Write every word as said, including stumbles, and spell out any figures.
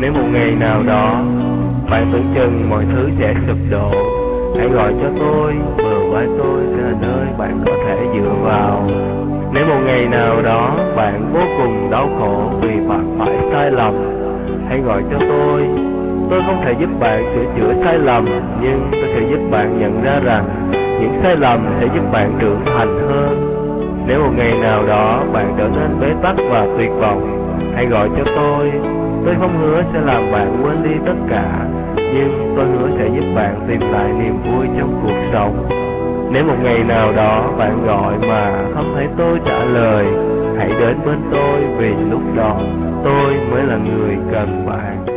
Nếu một ngày nào đó bạn tưởng chừng mọi thứ sẽ sụp đổ, hãy gọi cho tôi, bờ vai tôi sẽ là nơi bạn có thể dựa vào. Nếu một ngày nào đó bạn vô cùng đau khổ vì bạn phải sai lầm, hãy gọi cho tôi. Tôi không thể giúp bạn sửa chữa sai lầm, nhưng tôi sẽ giúp bạn nhận ra rằng những sai lầm sẽ giúp bạn trưởng thành hơn. Nếu một ngày nào đó bạn trở nên bế tắc và tuyệt vọng, hãy gọi cho tôi. Tôi không hứa sẽ làm bạn quên đi tất cả, nhưng tôi hứa sẽ giúp bạn tìm lại niềm vui trong cuộc sống. Nếu một ngày nào đó bạn gọi mà không thấy tôi trả lời, hãy đến bên tôi, vì lúc đó tôi mới là người cần bạn.